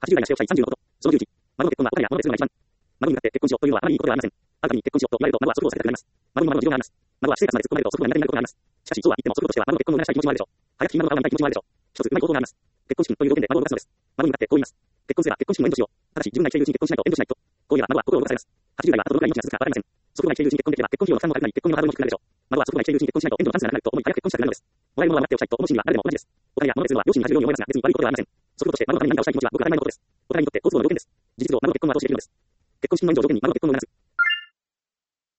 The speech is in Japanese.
80代がしておきたい30のこと。その11。孫の結婚はお金や物でするのが一番。孫になって結婚しようというのはあまりいいことではありません。ある方に結婚しようと言われると、孫は速度を避けたくなります。孫に孫の事情があります。孫は私生活まで突っ込まれると速度が苦手になることがあります。しかし、そうは言っても速度としては孫の結婚を促したい気持ちもあるでしょう。早く金孫の顔が見たい気持ちもあるでしょう。一つうまい方法があります。結婚資金という要件で孫を動かすのです。孫になってこう言います。結婚すれば結婚資金を援助しよう。ただし、自分が生きているうちに結婚しないと援助しないと。こう言えば孫は心を動かされます。80代はあとどのくらい命が続くかわかりません。速度が生きているうちに結婚できれば結婚費用の負担も軽くなり、結婚のハードルも低くなるでしょう。孫は速度が生きているうちに結婚しないと援助のチャンスがなくなると思い早く結婚したくなるのです。もらえるものは待っておきたいと思う心理は誰でも同じです。お金や物でするのは両親に恥じるように思いますが、別に悪いことではありません。速度として孫のために何かをしたい気持ちはごく当たり前のことです。お互いにとって好都合の条件です。事実上、孫の結婚は後押しできるのです。結婚資金の援助を条件に孫の結婚を促す。